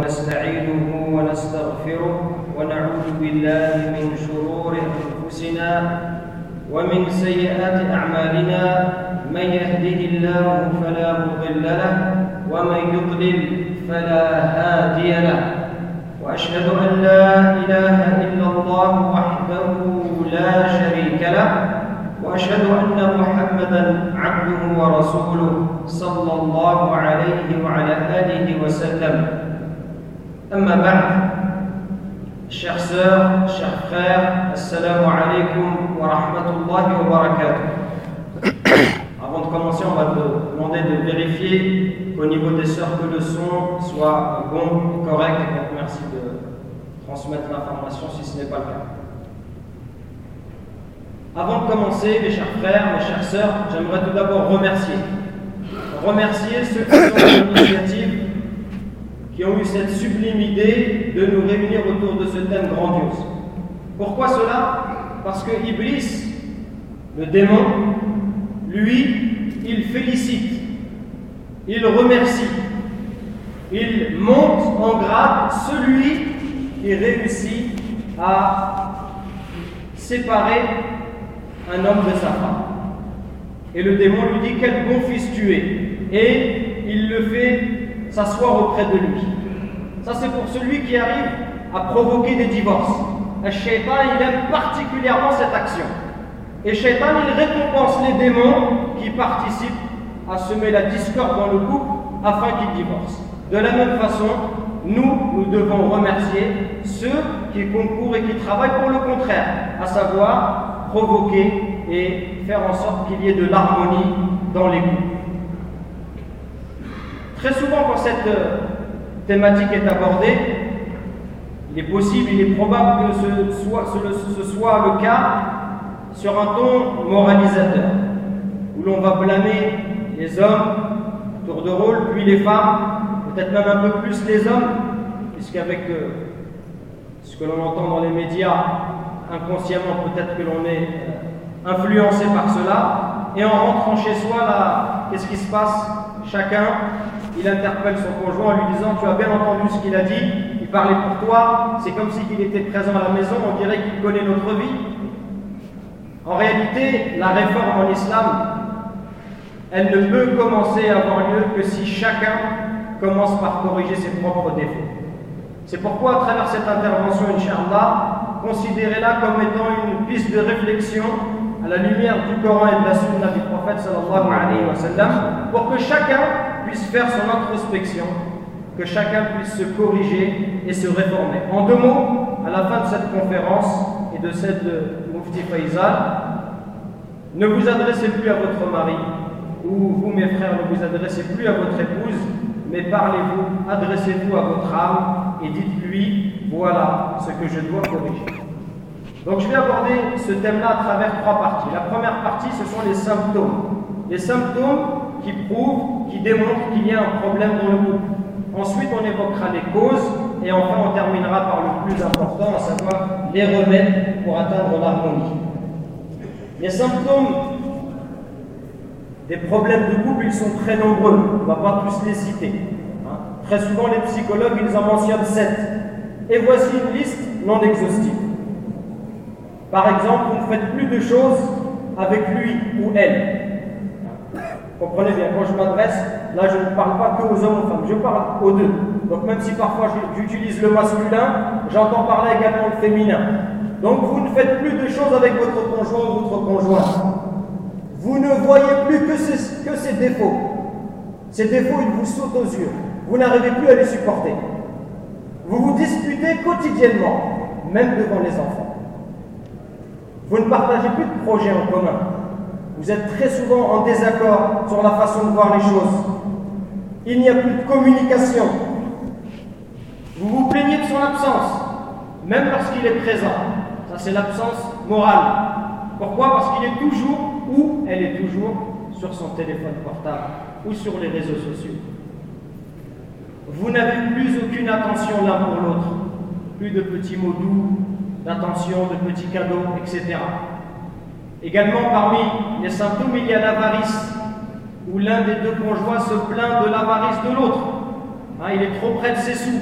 ونستعينه ونستغفره ونعوذ بالله من شرور أنفسنا ومن سيئات أعمالنا من يهده الله فلا مضل له ومن يضلل فلا هادي له وأشهد أن لا إله إلا الله وحده لا شريك له وأشهد أن محمدًا عبده ورسوله صلى الله عليه وعلى آله وسلم. أما بعد, chères sœurs, chers frères, assalamu alaikum wa rahmatullahi wa barakatuh. Avant de commencer, on va te demander de vérifier qu'au niveau des sœurs que le son soit bon et correct. Et donc merci de transmettre l'information si ce n'est pas le cas. Avant de commencer, mes chers frères, mes chères sœurs, j'aimerais tout d'abord remercier ceux qui ont eu l'initiative, qui ont eu cette sublime idée de nous réunir autour de ce thème grandiose. Pourquoi cela? Parce que Iblis, le démon, lui, il félicite, il remercie, il monte en grade celui qui réussit à séparer un homme de sa femme. Et le démon lui dit: quel bon fils tu es. Et il le fait s'asseoir auprès de lui. Ça, c'est pour celui qui arrive à provoquer des divorces. Le shaitan, il aime particulièrement cette action. Et shaitan, il récompense les démons qui participent à semer la discorde dans le couple afin qu'ils divorcent. De la même façon, nous devons remercier ceux qui concourent et qui travaillent pour le contraire, à savoir provoquer et faire en sorte qu'il y ait de l'harmonie dans les couples. Très souvent, quand cette thématique est abordée, il est possible, il est probable que ce soit le cas sur un ton moralisateur, où l'on va blâmer les hommes, tour de rôle, puis les femmes, peut-être même un peu plus les hommes, puisqu'avec ce que l'on entend dans les médias, inconsciemment peut-être que l'on est influencé par cela, et en rentrant chez soi, là, qu'est-ce qui se passe? Chacun, il interpelle son conjoint en lui disant: tu as bien entendu ce qu'il a dit, il parlait pour toi, c'est comme s'il était présent à la maison, on dirait qu'il connaît notre vie. En réalité, la réforme en islam, elle ne peut commencer à avoir lieu que si chacun commence par corriger ses propres défauts. C'est pourquoi, à travers cette intervention, Inch'Allah, considérez-la comme étant une piste de réflexion à la lumière du Coran et de la Sunna du prophète sallallahu alayhi wa sallam, pour que chacun puisse faire son introspection, que chacun puisse se corriger et se réformer. En deux mots, à la fin de cette conférence et de celle de Mufti Faisal, ne vous adressez plus à votre mari, ou vous, mes frères, ne vous adressez plus à votre épouse, mais parlez-vous, adressez-vous à votre âme et dites-lui: voilà ce que je dois corriger. Donc je vais aborder ce thème-là à travers trois parties. La première partie, ce sont les symptômes. Les symptômes qui prouvent, qui démontrent qu'il y a un problème dans le couple. Ensuite, on évoquera les causes et enfin on terminera par le plus important, à savoir les remèdes pour atteindre l'harmonie. Les symptômes des problèmes de couple, ils sont très nombreux. On ne va pas tous les citer. Très souvent, les psychologues, ils en mentionnent 7. Et voici une liste non exhaustive. Par exemple, vous ne faites plus de choses avec lui ou elle. Comprenez bien, quand je m'adresse, là je ne parle pas que aux hommes ou aux femmes, je parle aux deux. Donc même si parfois j'utilise le masculin, j'entends parler également le féminin. Donc vous ne faites plus de choses avec votre conjoint ou votre conjointe. Vous ne voyez plus que ses défauts. Ces défauts, ils vous sautent aux yeux. Vous n'arrivez plus à les supporter. Vous vous disputez quotidiennement, même devant les enfants. Vous ne partagez plus de projets en commun. Vous êtes très souvent en désaccord sur la façon de voir les choses. Il n'y a plus de communication. Vous vous plaignez de son absence, même lorsqu'il est présent. Ça, c'est l'absence morale. Pourquoi? Parce qu'il est toujours, ou elle est toujours, sur son téléphone portable ou sur les réseaux sociaux. Vous n'avez plus aucune attention l'un pour l'autre. Plus de petits mots doux, d'attention, de petits cadeaux, etc. Également, parmi les symptômes, il y a l'avarice, où l'un des deux conjoints se plaint de l'avarice de l'autre. Il est trop près de ses sous.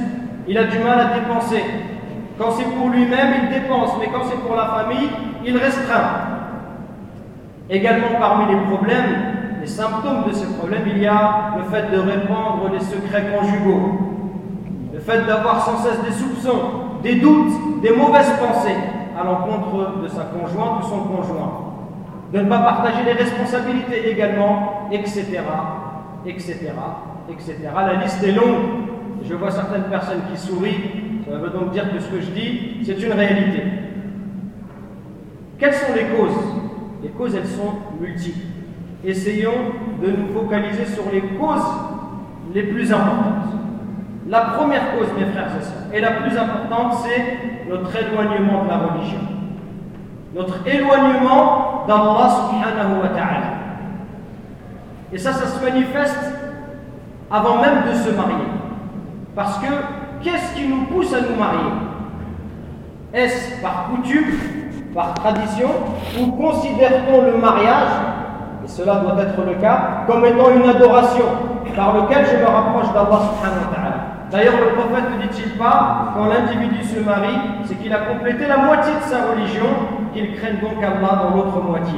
il a du mal à dépenser. Quand c'est pour lui-même, il dépense, mais quand c'est pour la famille, il restreint. Également parmi les problèmes, les symptômes de ce problème, il y a le fait de répandre les secrets conjugaux, le fait d'avoir sans cesse des soupçons, des doutes, des mauvaises pensées à l'encontre de sa conjointe ou son conjoint, de ne pas partager les responsabilités également, etc., etc., etc. La liste est longue. Je vois certaines personnes qui sourient, ça veut donc dire que ce que je dis, c'est une réalité. Quelles sont les causes? Les causes, elles sont multiples. Essayons de nous focaliser sur les causes les plus importantes. La première cause, mes frères et sœurs, et la plus importante, c'est notre éloignement de la religion. Notre éloignement d'Allah subhanahu wa ta'ala. Et ça se manifeste avant même de se marier. Parce que, qu'est-ce qui nous pousse à nous marier? Est-ce par coutume, par tradition, ou considère-t-on le mariage, et cela doit être le cas, comme étant une adoration par laquelle je me rapproche d'Allah subhanahu wa ta'ala? D'ailleurs, le prophète ne dit-il pas, quand l'individu se marie, c'est qu'il a complété la moitié de sa religion, qu'il craigne donc Allah dans l'autre moitié.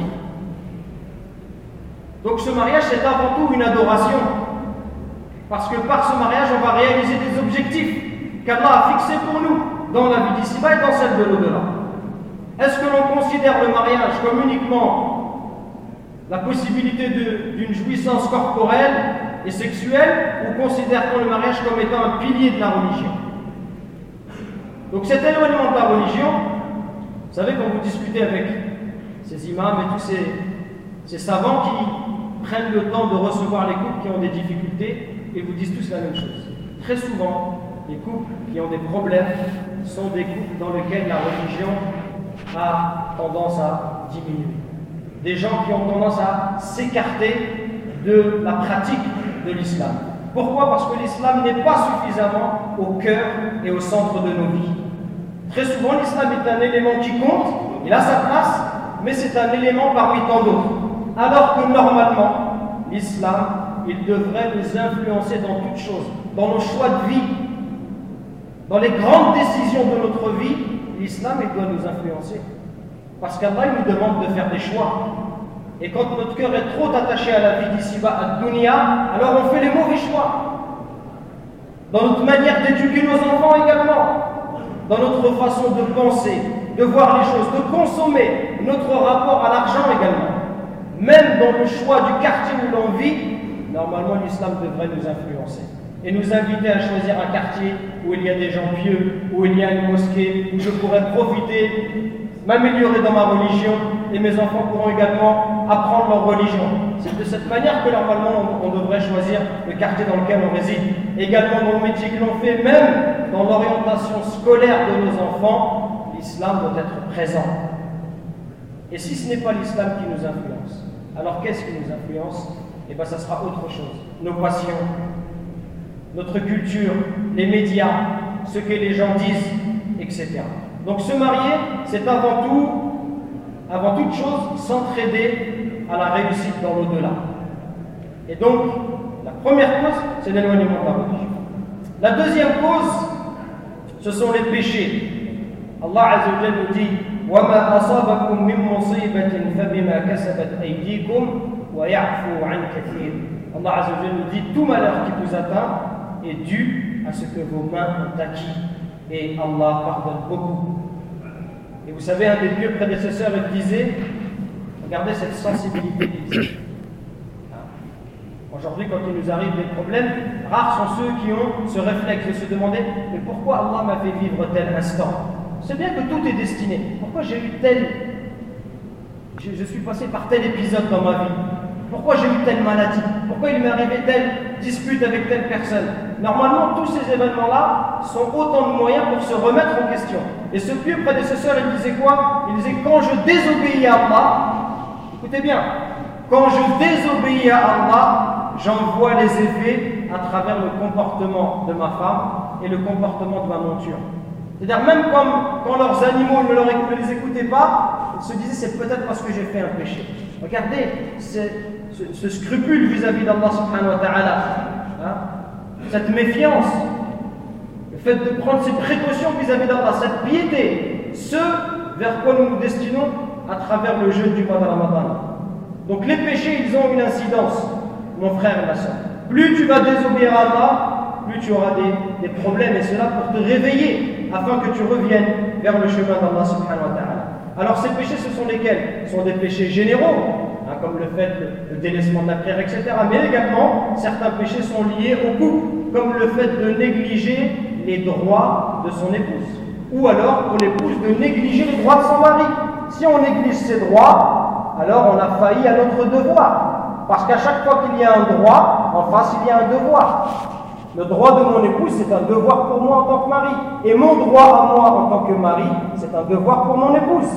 Donc ce mariage, c'est avant tout une adoration. Parce que par ce mariage, on va réaliser des objectifs qu'Allah a fixés pour nous, dans la vie d'ici-bas et dans celle de l'au-delà. Est-ce que l'on considère le mariage comme uniquement la possibilité d'une jouissance corporelle et sexuelle, ou considère-t-on le mariage comme étant un pilier de la religion? Donc cet éloignement de la religion, vous savez, quand vous discutez avec ces imams et tous ces savants qui prennent le temps de recevoir les couples qui ont des difficultés, ils vous disent tous la même chose. Très souvent, les couples qui ont des problèmes sont des couples dans lesquels la religion a tendance à diminuer. Des gens qui ont tendance à s'écarter de la pratique de l'islam. Pourquoi? Parce que l'islam n'est pas suffisamment au cœur et au centre de nos vies. Très souvent, l'islam est un élément qui compte, il a sa place, mais c'est un élément parmi tant d'autres. Alors que normalement, l'islam, il devrait nous influencer dans toutes choses, dans nos choix de vie, dans les grandes décisions de notre vie. L'islam, il doit nous influencer. Parce qu'Allah, il nous demande de faire des choix. Et quand notre cœur est trop attaché à la vie d'ici-bas, à dunya, alors on fait les mauvais choix. Dans notre manière d'éduquer nos enfants également, dans notre façon de penser, de voir les choses, de consommer, notre rapport à l'argent également. Même dans le choix du quartier où l'on vit, normalement l'islam devrait nous influencer et nous inviter à choisir un quartier où il y a des gens pieux, où il y a une mosquée, où je pourrais profiter, m'améliorer dans ma religion, et mes enfants pourront également apprendre leur religion. C'est de cette manière que normalement on devrait choisir le quartier dans lequel on réside. Également dans le métier que l'on fait, même dans l'orientation scolaire de nos enfants, l'islam doit être présent. Et si ce n'est pas l'islam qui nous influence, alors qu'est-ce qui nous influence? Eh bien, ça sera autre chose. Nos passions, notre culture, les médias, ce que les gens disent, etc. Donc se marier, c'est avant toute chose, s'entraider à la réussite dans l'au-delà. Et donc, la première cause, c'est l'éloignement de la religion. La deuxième cause, ce sont les péchés. Allah Azza wa Jalla nous dit وَمَا أَصَابَكُم مِّن مُّصِيبَةٍ فَبِمَا كَسَبَتْ أَيْدِيكُمْ وَيَعْفُو عَنْ كَثِيرٍ. Allah Azza wa Jalla nous dit tout malheur qui vous atteint est dû à ce que vos mains ont acquis. Et Allah pardonne beaucoup. Et vous savez, un des pieux prédécesseurs, il disait, regardez cette sensibilité d'Église. Aujourd'hui, quand il nous arrive des problèmes, rares sont ceux qui ont ce réflexe de se demander, mais pourquoi Allah m'a fait vivre tel instant? C'est bien que tout est destiné. Pourquoi j'ai eu je suis passé par tel épisode dans ma vie? Pourquoi j'ai eu telle maladie? Pourquoi il m'est arrivé telle dispute avec telle personne? Normalement, tous ces événements-là sont autant de moyens pour se remettre en question. Et ce pieux prédécesseur, il disait quoi? Il disait, quand je désobéis à Allah, écoutez bien, quand je désobéis à Allah, j'en vois les effets à travers le comportement de ma femme et le comportement de ma monture. C'est-à-dire même quand leurs animaux ne les écoutaient pas, ils se disaient, c'est peut-être parce que j'ai fait un péché. Regardez ce scrupule vis-à-vis d'Allah subhanahu wa ta'ala, hein, cette méfiance. Le fait de prendre ces précautions vis-à-vis d'Allah, cette piété, ce vers quoi nous nous destinons à travers le jeûne du mois de Ramadan. Donc les péchés, ils ont une incidence, mon frère et ma soeur. Plus tu vas désobéir à Allah, plus tu auras des problèmes, et cela pour te réveiller, afin que tu reviennes vers le chemin d'Allah subhanahu wa ta'ala. Alors ces péchés, ce sont lesquels? Ce sont des péchés généraux, comme le fait, le délaissement de la prière, etc. Mais également, certains péchés sont liés au couple, comme le fait de négliger les droits de son épouse. Ou alors, pour l'épouse, de négliger les droits de son mari. Si on néglige ses droits, alors on a failli à notre devoir. Parce qu'à chaque fois qu'il y a un droit, en face il y a un devoir. Le droit de mon épouse, c'est un devoir pour moi en tant que mari. Et mon droit à moi en tant que mari, c'est un devoir pour mon épouse.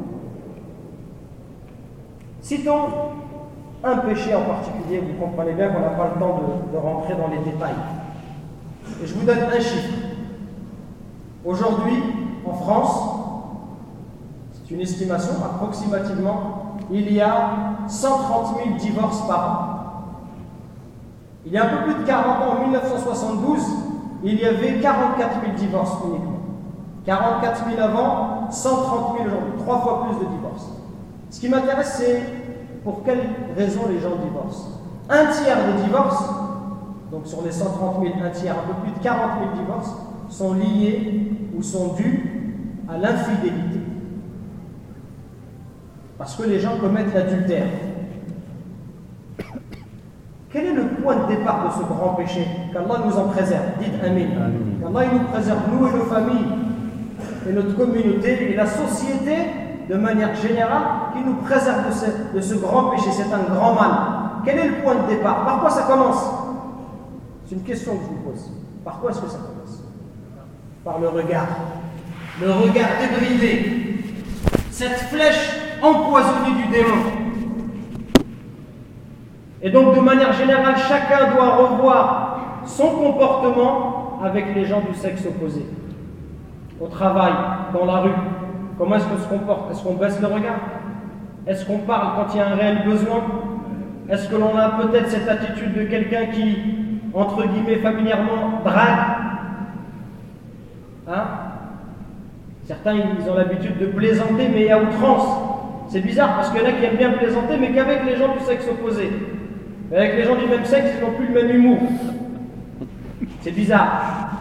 Citons un péché en particulier, vous comprenez bien qu'on n'a pas le temps de rentrer dans les détails. Et je vous donne un chiffre. Aujourd'hui, en France, c'est une estimation, approximativement, il y a 130 000 divorces par an. Il y a un peu plus de 40 ans, en 1972, il y avait 44 000 divorces uniquement. 44 000 avant, 130 000 aujourd'hui, 3 fois plus de divorces. Ce qui m'intéresse, c'est pour quelles raisons les gens divorcent. Un tiers des divorces, donc sur les 130 000, un tiers, un peu plus de 40 000 divorces, sont liés ou sont dus à l'infidélité. Parce que les gens commettent l'adultère. Quel est le point de départ de ce grand péché? Qu'Allah nous en préserve. Dites Amin. Qu'Allah nous préserve, nous et nos familles, et notre communauté, et la société, de manière générale, qui nous préserve de ce grand péché. C'est un grand mal. Quel est le point de départ? Par quoi ça commence? C'est une question que je vous pose. Par quoi est-ce que ça commence? Par le regard. Le regard débridé. Cette flèche empoisonnée du démon. Et donc, de manière générale, chacun doit revoir son comportement avec les gens du sexe opposé. Au travail, dans la rue, comment est-ce qu'on se comporte? Est-ce qu'on baisse le regard? Est-ce qu'on parle quand il y a un réel besoin? Est-ce que l'on a peut-être cette attitude de quelqu'un qui, entre guillemets, familièrement, drague? Certains, ils ont l'habitude de plaisanter, mais à outrance. C'est bizarre, parce qu'il y en a qui aiment bien plaisanter, mais qu'avec les gens du sexe opposé. Mais avec les gens du même sexe, ils n'ont plus le même humour. C'est bizarre.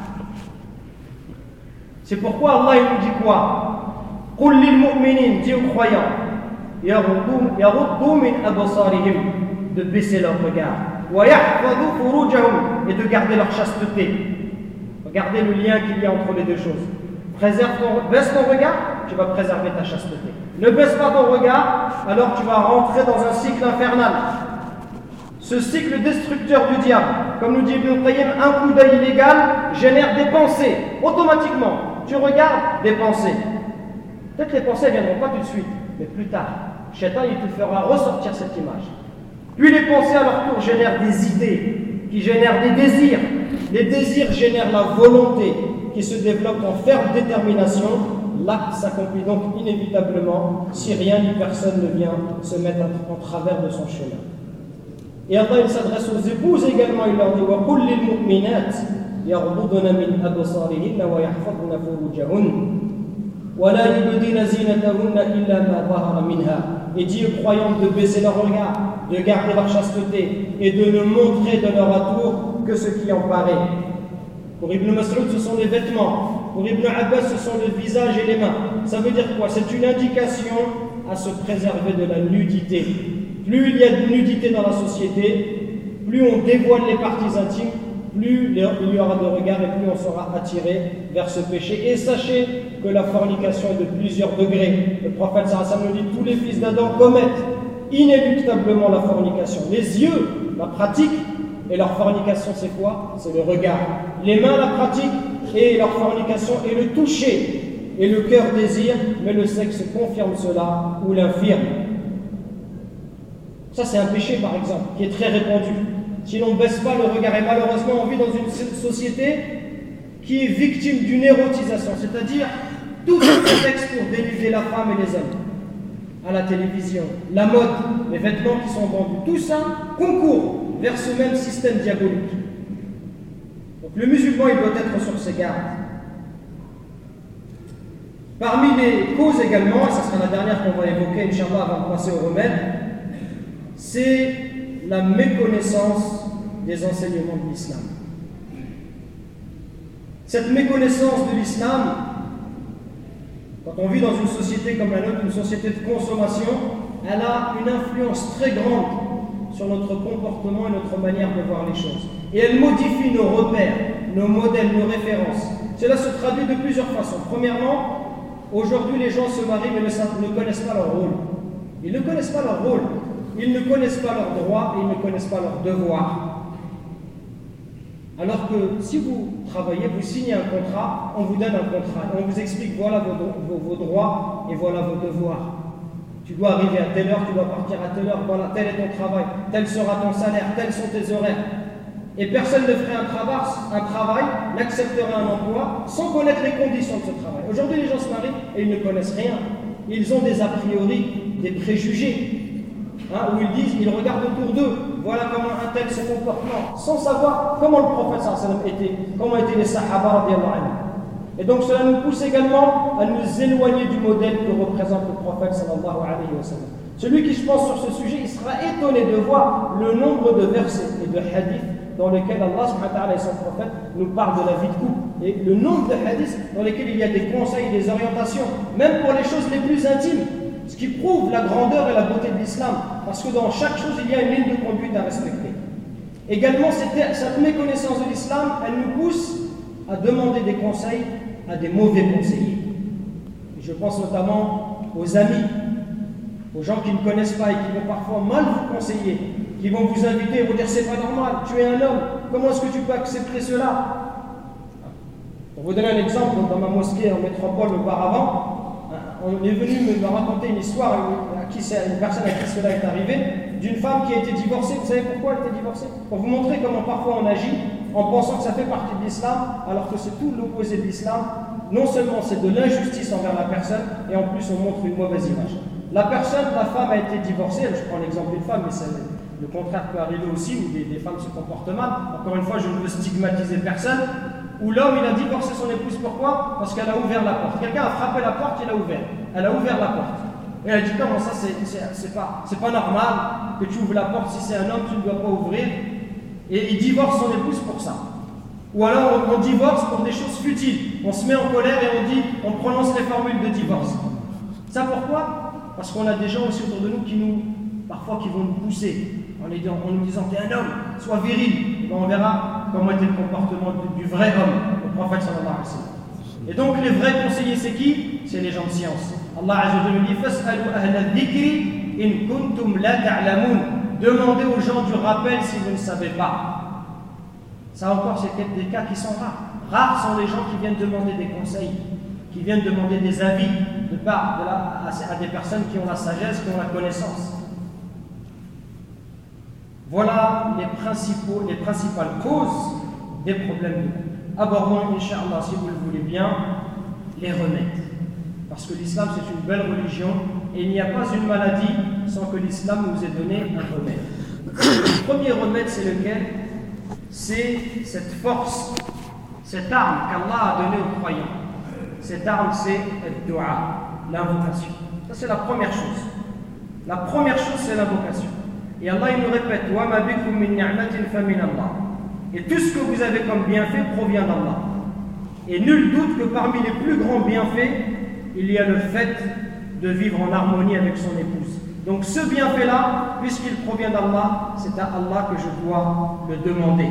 C'est pourquoi Allah il nous dit quoi? Qul lil mu'minin, dis aux croyants, yaruddu min absarihim, de baisser leur regard, wa yahfadhu furujahum, et de garder leur chasteté. Regardez le lien qu'il y a entre les deux choses. Baisse ton regard, tu vas préserver ta chasteté. Ne baisse pas ton regard, alors tu vas rentrer dans un cycle infernal. Ce cycle destructeur du diable, comme nous dit Ibn Qayyim, un coup d'œil illégal génère des pensées. Automatiquement, tu regardes des pensées. Peut-être les pensées ne viendront pas tout de suite, mais plus tard. Shaitan, il te fera ressortir cette image. Puis les pensées à leur tour génèrent des idées, qui génèrent des désirs. Les désirs génèrent la volonté, qui se développe en ferme détermination. L'acte s'accomplit donc inévitablement si rien ni personne ne vient se mettre en travers de son chemin. Et Allah il s'adresse aux épouses également, il leur dit وَقُلْ لِلْمُؤْمِنَاتِ يَغْضُضْنَ مِنْ أَبْصَارِهِنَّ وَيَحْفَظْنَ فُرُوجَهُنَّ وَلَا يُبْدِينَ زِينَتَهُنَّ إِلَّا مَا ظَهَرَ مِنْهَا. Et dit aux croyants de baisser leur regard, de garder leur chasteté et de ne montrer de leur atour que ce qui en paraît. Pour Ibn Mas'ud, ce sont les vêtements. Pour Ibn Abbas, ce sont le visage et les mains. Ça veut dire quoi? C'est une indication à se préserver de la nudité. Plus il y a de nudité dans la société, plus on dévoile les parties intimes, plus il y aura de regards et plus on sera attiré vers ce péché. Et sachez que la fornication est de plusieurs degrés. Le prophète sallallahu alayhi wa sallam nous dit tous les fils d'Adam commettent inéluctablement la fornication. Les yeux, la pratique, et leur fornication, c'est quoi? C'est le regard. Les mains, la pratique, et leur fornication, et le toucher. Et le cœur désire, mais le sexe confirme cela ou l'infirme. Ça, c'est un péché, par exemple, qui est très répandu. Si l'on ne baisse pas le regard, et malheureusement, on vit dans une société qui est victime d'une érotisation, c'est-à-dire tout ce prétexte pour dénuder la femme et les hommes. À la télévision, la mode, les vêtements qui sont vendus, tout ça concourt vers ce même système diabolique. Donc le musulman, il doit être sur ses gardes. Parmi les causes également, et ce sera la dernière qu'on va évoquer, Inch'Allah, avant de passer au remède, c'est la méconnaissance des enseignements de l'islam. Cette méconnaissance de l'islam, quand on vit dans une société comme la nôtre, une société de consommation, elle a une influence très grande sur notre comportement et notre manière de voir les choses. Et elle modifie nos repères, nos modèles, nos références. Cela se traduit de plusieurs façons. Premièrement, aujourd'hui les gens se marient mais ne connaissent pas leur rôle. Ils ne connaissent pas leur rôle. Ils ne connaissent pas leurs droits et ils ne connaissent pas leurs devoirs. Alors que si vous travaillez, vous signez un contrat, on vous donne un contrat, on vous explique voilà vos droits et voilà vos devoirs. Tu dois arriver à telle heure, tu dois partir à telle heure, voilà, tel est ton travail, tel sera ton salaire, tels sont tes horaires. Et personne ne ferait un travail, n'accepterait un emploi sans connaître les conditions de ce travail. Aujourd'hui, les gens se marient et ils ne connaissent rien. Ils ont des a priori, des préjugés. Où ils regardent autour d'eux, voilà comment un tel se comporte, sans savoir comment le prophète sallallahu alayhi wa sallam était, comment étaient les sahaba radiyallahu anhum. Et donc cela nous pousse également à nous éloigner du modèle que représente le prophète sallallahu alayhi wa sallam. Celui qui, je pense, sur ce sujet, il sera étonné de voir le nombre de versets et de hadiths dans lesquels Allah subhanahu wa ta'ala et son prophète nous parlent de la vie de couple. Et le nombre de hadiths dans lesquels il y a des conseils, des orientations, même pour les choses les plus intimes. Ce qui prouve la grandeur et la beauté de l'islam, parce que dans chaque chose, il y a une ligne de conduite à respecter. Également, cette méconnaissance de l'islam, elle nous pousse à demander des conseils à des mauvais conseillers. Et je pense notamment aux amis, aux gens qui ne connaissent pas et qui vont parfois mal vous conseiller, qui vont vous inviter et vous dire c'est pas normal, tu es un homme, comment est-ce que tu peux accepter cela? Pour vous donner un exemple, dans ma mosquée en métropole auparavant, on est venu me raconter une histoire une personne à qui cela est arrivé, d'une femme qui a été divorcée. Vous savez pourquoi elle était divorcée? Pour vous montrer comment parfois on agit en pensant que ça fait partie de l'islam, alors que c'est tout l'opposé de l'islam. Non seulement c'est de l'injustice envers la personne, et en plus on montre une mauvaise image. La femme a été divorcée, je prends l'exemple d'une femme, mais le contraire peut arriver aussi, où des femmes se comportent mal. Encore une fois, je ne veux stigmatiser personne. Où l'homme il a divorcé son épouse, pourquoi? Parce qu'elle a ouvert la porte. Quelqu'un a frappé la porte, il a ouvert. Elle a ouvert la porte. Et elle a dit comment ça, c'est pas normal que tu ouvres la porte, si c'est un homme, tu ne dois pas ouvrir. Et il divorce son épouse pour ça. Ou alors on divorce pour des choses futiles. On se met en colère et on prononce les formules de divorce. Ça pourquoi? Parce qu'on a des gens aussi autour de nous qui vont nous pousser en nous disant t'es un homme, sois viril. Et bien on verra comment était le comportement du vrai homme, le prophète sallallahu alayhi wa sallam. Et donc les vrais conseillers c'est qui? C'est les gens de science. Allah azza wa jalla dit fas'alu ahla dhikri in kuntum la ta'lamun. Demandez aux gens du rappel si vous ne savez pas. Ça encore c'est des cas qui sont rares. Rares sont les gens qui viennent demander des conseils, qui viennent demander des avis à des personnes qui ont la sagesse, qui ont la connaissance. Voilà les principales causes des problèmes de couple. Abordons, Inch'Allah, si vous le voulez bien, les remèdes. Parce que l'islam, c'est une belle religion et il n'y a pas une maladie sans que l'islam nous ait donné un remède. Le premier remède, c'est lequel? C'est cette force, cette arme qu'Allah a donnée aux croyants. Cette arme, c'est le dua, l'invocation. Ça, c'est la première chose. La première chose, c'est l'invocation. Et Allah il nous répète et tout ce que vous avez comme bienfait provient d'Allah. Et nul doute que parmi les plus grands bienfaits, il y a le fait de vivre en harmonie avec son épouse. Donc ce bienfait-là, puisqu'il provient d'Allah, c'est à Allah que je dois le demander.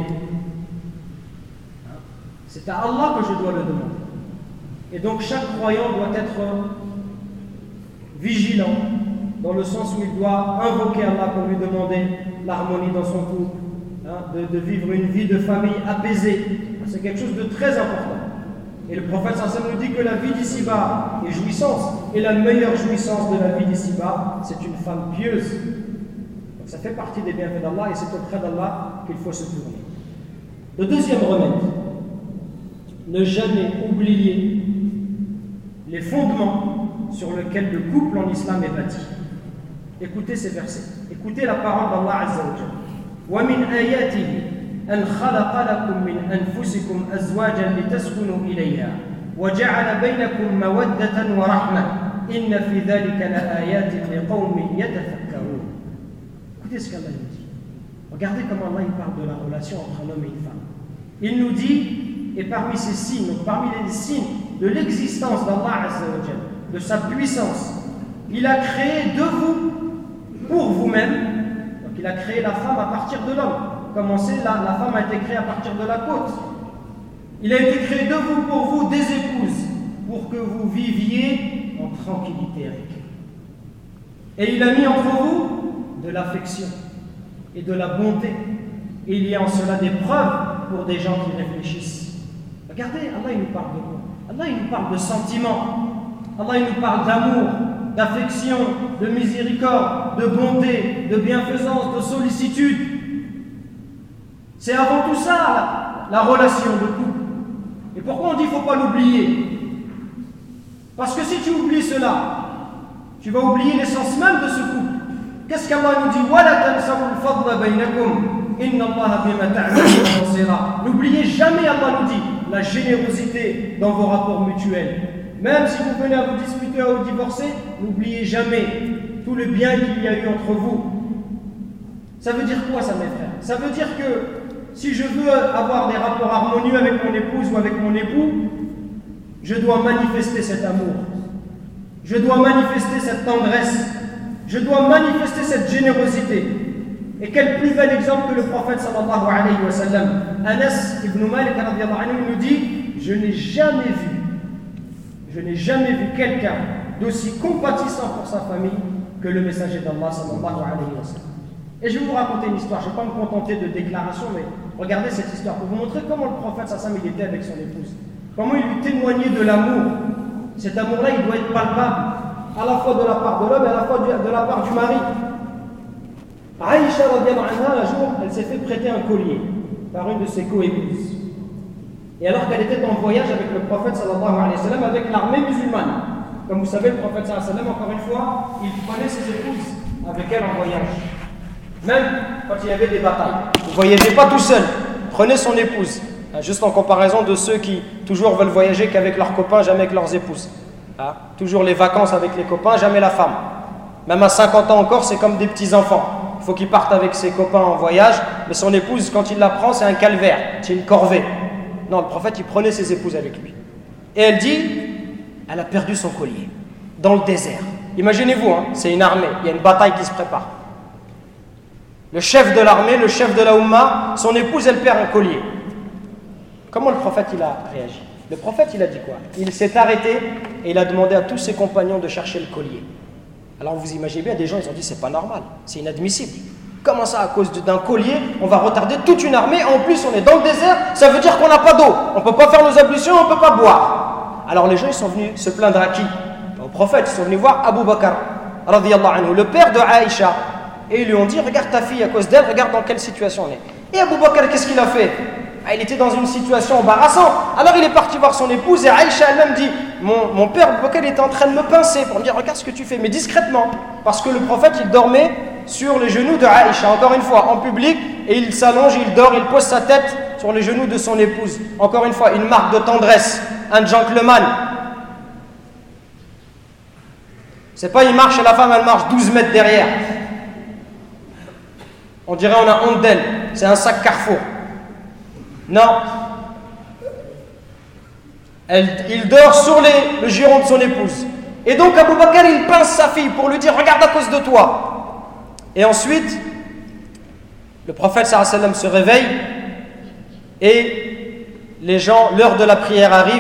C'est à Allah que je dois le demander. Et donc chaque croyant doit être vigilant, dans le sens où il doit invoquer Allah pour lui demander l'harmonie dans son couple, de vivre une vie de famille apaisée. C'est quelque chose de très important. Et le prophète sallallahu alayhi wa sallam nous dit que la vie d'ici-bas est jouissance, et la meilleure jouissance de la vie d'ici-bas, c'est une femme pieuse. Donc ça fait partie des bienfaits d'Allah, et c'est auprès d'Allah qu'il faut se tourner. Le deuxième remède, ne jamais oublier les fondements sur lesquels le couple en islam est bâti. Écoutez ces versets, écoutez la parole d'Allah Azza wa Jalla. وَمِنْ آيَاتِهِ أن خلق لكم من أنفسكم أزواجا لتسكنوا إليها وجعل بينكم مودة ورحمة إن في ذلك لآيات لقوم يتفكرون. Écoutez ce qu'Allah nous dit. Regardez comment Allah il parle de la relation entre un homme et une femme. Il nous dit, et parmi ces signes, donc parmi les signes de l'existence d'Allah Azza wa Jalla, de sa puissance, il a créé de vous, pour vous-même, donc il a créé la femme à partir de l'homme. Comme on sait, la femme a été créée à partir de la côte. Il a été créé de vous, pour vous, des épouses, pour que vous viviez en tranquillité avec eux. Et il a mis entre vous de l'affection et de la bonté. Et il y a en cela des preuves pour des gens qui réfléchissent. Regardez, Allah il nous parle de quoi? Allah il nous parle de sentiments. Allah il nous parle d'amour, d'affection, de miséricorde, de bonté, de bienfaisance, de sollicitude. C'est avant tout ça la relation de couple. Et pourquoi on dit qu'il ne faut pas l'oublier? Parce que si tu oublies cela, tu vas oublier l'essence même de ce couple. Qu'est-ce qu'Allah nous dit? N'oubliez jamais, Allah nous dit, la générosité dans vos rapports mutuels. Même si vous venez à vous disputer, à vous divorcer, n'oubliez jamais tout le bien qu'il y a eu entre vous. Ça veut dire quoi ça, mes frères? Ça veut dire que si je veux avoir des rapports harmonieux avec mon épouse ou avec mon époux, je dois manifester cet amour. Je dois manifester cette tendresse. Je dois manifester cette générosité. Et quel plus bel exemple que le prophète sallallahu alayhi wa sallam. Anas ibn Malik radiyallahu anhu nous dit, je n'ai jamais vu quelqu'un d'aussi compatissant pour sa famille que le messager d'Allah sallallahu alayhi wa sallam. Et je vais vous raconter une histoire, je ne vais pas me contenter de déclarations, mais regardez cette histoire pour vous montrer comment le prophète sallallahu alayhi wa sallam il était avec son épouse. Comment il lui témoignait de l'amour. Cet amour-là, il doit être palpable, à la fois de la part de l'homme et à la fois de la part du mari. Aïcha radiyallahu anha, un jour, elle s'est fait prêter un collier par une de ses coépouses. Et alors qu'elle était en voyage avec le prophète sallallahu alayhi wa sallam, avec l'armée musulmane. Comme vous savez, le prophète sallallahu alayhi wa sallam, encore une fois, il prenait ses épouses avec elle en voyage. Même quand il y avait des batailles. Il ne voyageait pas tout seul, prenez son épouse. Juste en comparaison de ceux qui toujours veulent voyager qu'avec leurs copains, jamais avec leurs épouses. Toujours les vacances avec les copains, jamais la femme. Même à 50 ans encore, c'est comme des petits-enfants. Il faut qu'il parte avec ses copains en voyage, mais son épouse, quand il la prend, c'est un calvaire, c'est une corvée. Non, le prophète, il prenait ses épouses avec lui. Et elle dit, elle a perdu son collier, dans le désert. Imaginez-vous, c'est une armée, il y a une bataille qui se prépare. Le chef de l'armée, le chef de la Oumma, son épouse, elle perd un collier. Comment le prophète il a réagi? Le prophète il a dit quoi? Il s'est arrêté et il a demandé à tous ses compagnons de chercher le collier. Alors vous imaginez bien, des gens ils ont dit c'est pas normal, c'est inadmissible. Comment ça, à cause d'un collier, on va retarder toute une armée? En plus on est dans le désert, ça veut dire qu'on n'a pas d'eau, on ne peut pas faire nos ablutions, on ne peut pas boire. Alors les gens ils sont venus se plaindre à qui? Au prophète, ils sont venus voir Abu Bakr radiyallahu anhu, le père de Aïcha. Et ils lui ont dit regarde ta fille, à cause d'elle, regarde dans quelle situation on est. Et Abu Bakr qu'est-ce qu'il a fait? Il était dans une situation embarrassante. Alors il est parti voir son épouse et Aïcha elle-même dit mon père Abu Bakr était en train de me pincer pour me dire regarde ce que tu fais, mais discrètement, parce que le prophète il dormait sur les genoux de Aïcha, encore une fois en public, et il s'allonge, il dort, il pose sa tête sur les genoux de son épouse. Encore une fois, une marque de tendresse, un gentleman. C'est pas il marche et la femme elle marche 12 mètres derrière. On dirait on a honte d'elle, c'est un sac Carrefour. Non. Il dort sur le giron de son épouse. Et donc Abu Bakr il pince sa fille pour lui dire regarde à cause de toi. Et ensuite le prophète sallallahu alayhi wa sallam se réveille et les gens, l'heure de la prière arrive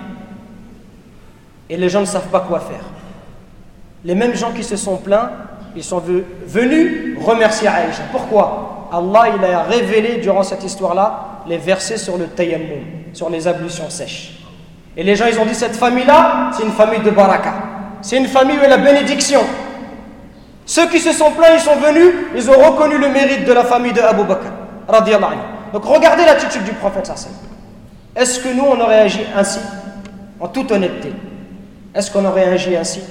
et les gens ne savent pas quoi faire. Les mêmes gens qui se sont plaints, ils sont venus remercier Aïcha. Pourquoi? Allah il a révélé durant cette histoire-là les versets sur le tayammum, sur les ablutions sèches. Et les gens ils ont dit cette famille-là, c'est une famille de baraka. C'est une famille où il y a la bénédiction. Ceux qui se sont plaints, ils sont venus, ils ont reconnu le mérite de la famille de Abu Bakr radiyallahu anhu. Donc regardez l'attitude du prophète sallallahu alayhi wa sallam. Est-ce que nous on aurait agi ainsi? En toute honnêteté, est-ce qu'on aurait agi ainsi?